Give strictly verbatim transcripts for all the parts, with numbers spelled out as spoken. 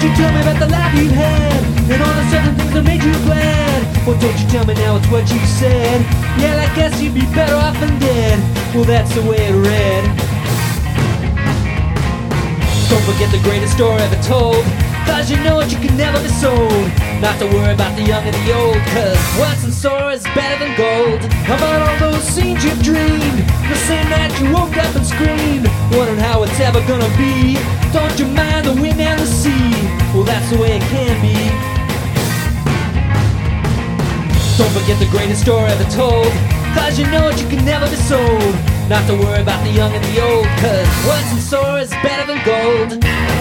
you tell me about the life you've had and all the certain things that made you glad? Well, don't you tell me now it's what you said. Yeah, I guess you'd be better off than dead. Well, that's the way it read. Don't forget the greatest story ever told, cause you know it, you can never be sold. Not to worry about the young and the old, cause what's in store is better than gold. About all those scenes you've dreamed, the same night you woke up and screamed, wondering how it's ever gonna be. Don't you mind the wind and the sea? Well, that's the way it can be. Don't forget the greatest story ever told, cause you know it, you can never be sold. Not to worry about the young and the old, cause what's in store is better than gold.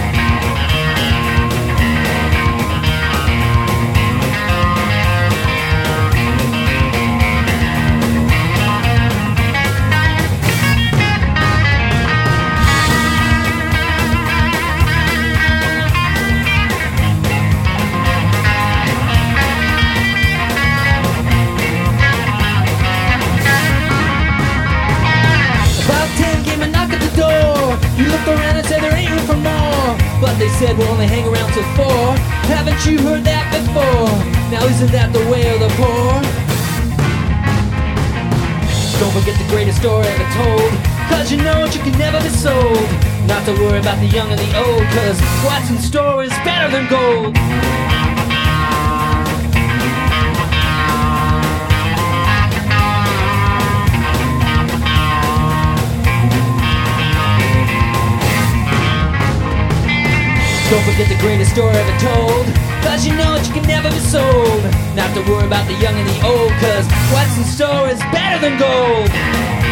You looked around and said there ain't room for more, but they said we'll only hang around till four. Haven't you heard that before? Now isn't that the way of the poor? Don't forget the greatest story ever told, cause you know it, you can never be sold. Not to worry about the young and the old, cause what's in store is better than gold. Don't forget the greatest story ever told, cause you know it, you can never be sold. Not to worry about the young and the old, cause what's in store is better than gold.